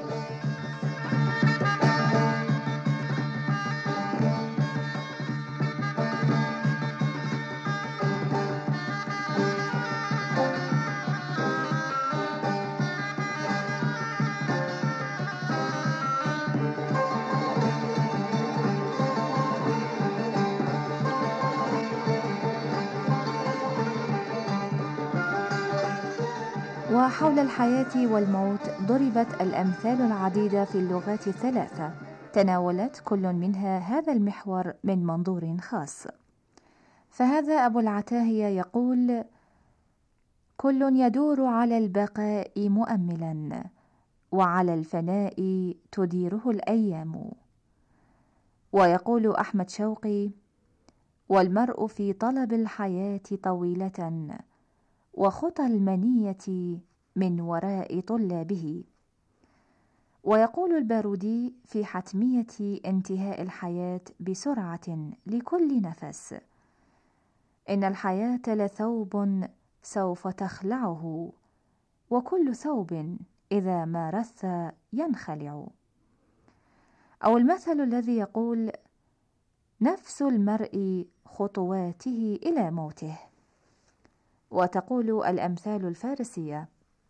وحول الحياة والموت ضربت الأمثال العديدة في اللغات الثلاثة، تناولت كل منها هذا المحور من منظور خاص. فهذا أبو العتاهية يقول: كل يدور على البقاء مؤملا، وعلى الفناء تديره الأيام. ويقول أحمد شوقي: والمرء في طلب الحياة طويلة، وخطى المنية من وراء طلابه. ويقول البارودي في حتمية انتهاء الحياة بسرعة لكل نفس: إن الحياة لثوب سوف تخلعه، وكل ثوب إذا ما رث ينخلع. أو المثل الذي يقول: نفس المرء خطواته إلى موته. وتقول الأمثال الفارسية: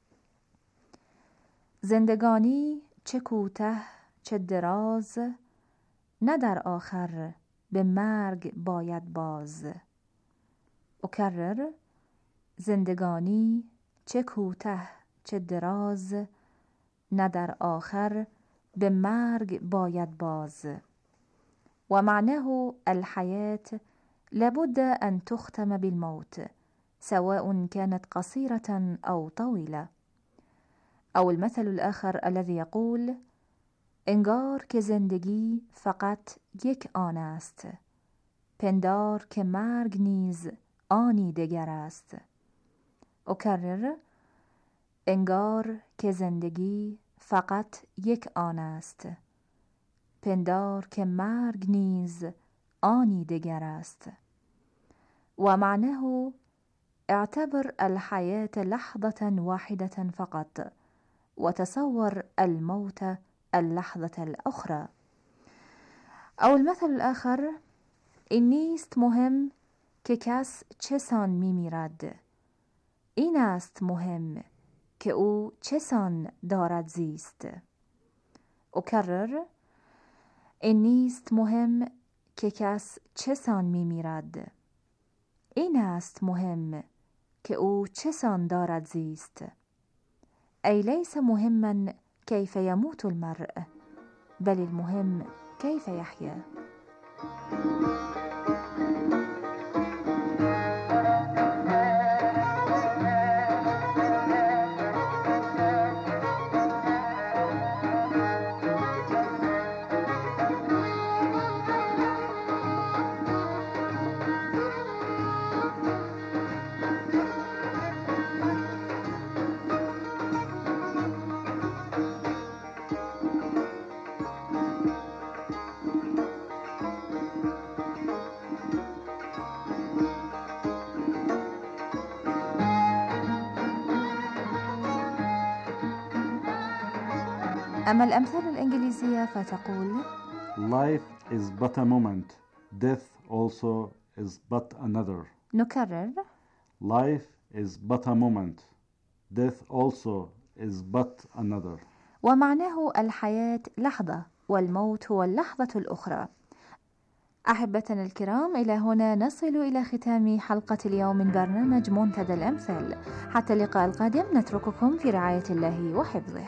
زندگانی چه کوته چه دراز، نه در آخر به مرگ باید باز. أكرر: زندگانی چه کوته چه دراز، نه در آخر به مرگ باید باز. ومعناه الحياة لابد أن تختم بالموت، سواء كانت قصيرة أو طويلة. أو المثل الآخر الذي يقول: انگار که زندگی فقط یک آن است، پندار که مرگ نیز آنی دگر است. أكرر: انگار که زندگی فقط یک آن است، پندار که مرگ نیز آنی دگر است. ومعناه اعتبر الحياة لحظة واحدة فقط، وتصور الموت اللحظة الأخرى. أو المثل الآخر: این نیست مهم که کس چه سان میمیرد، این است مهم که او چه سان دارد زیست. أكرر: این نیست مهم که کس چه سان میمیرد، این است مهم که او چه سان دارد زیست. أي ليس مهما كيف يموت المرء، بل المهم كيف يحيا. أما الأمثال الإنجليزية فتقول Life is but a moment. Death also is but another. نكرر Life is but a moment. Death also is but another. ومعناه الحياة لحظة والموت هو اللحظة الأخرى. أحبتنا الكرام، إلى هنا نصل إلى ختام حلقة اليوم من برنامج منتدى الأمثال. حتى اللقاء القادم نترككم في رعاية الله وحفظه.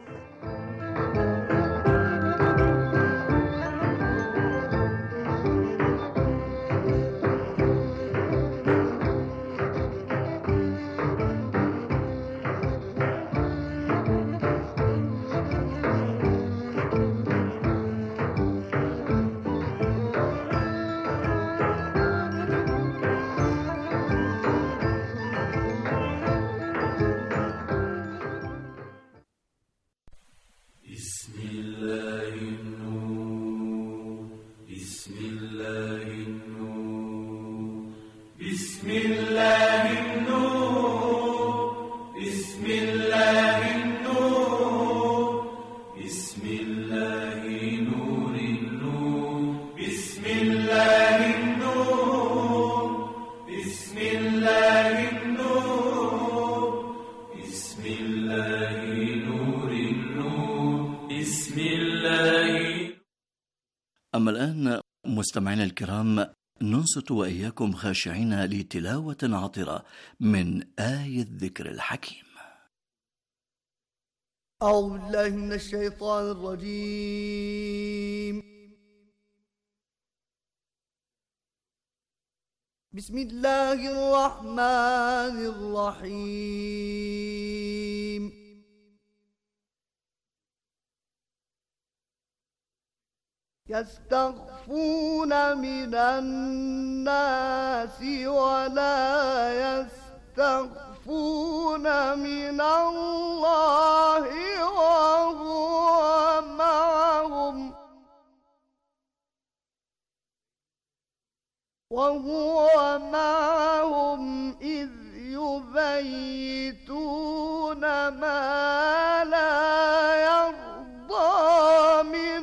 أما الآن مستمعينا الكرام، ننصت وإياكم خاشعين لتلاوة عطرة من آية الذكر الحكيم. أعوذ بالله من الشيطان الرجيم. بسم الله الرحمن الرحيم. يستخفون من الناس ولا يستخفون من الله وهو معهم إذ يبيتون ما لا يرضى من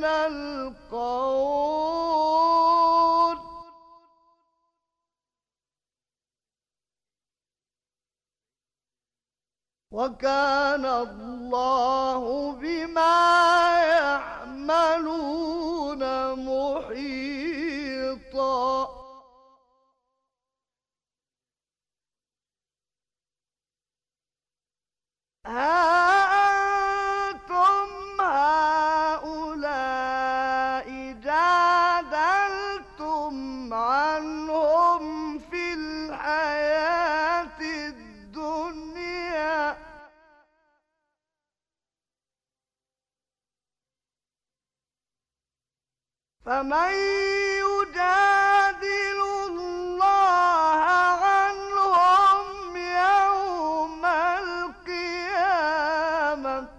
القول وكان الله بما يعملون محيطا. أنتم هؤلاء جادلتم عنهم في الحياة الدنيا فمن يجادل الله عنهم يوم القيامة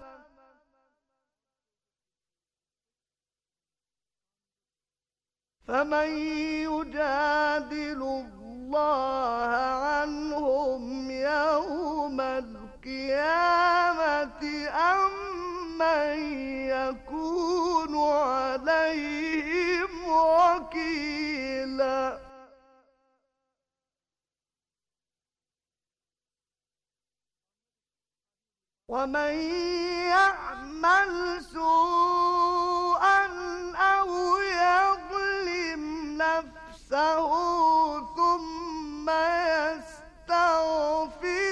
فمن يجادل الله عنهم يوم القيامة أم من يكون عليهم وكيلا. ومن يعمل سوءا أو يظلم نفسه ثم يستغفر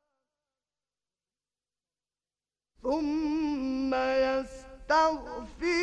الله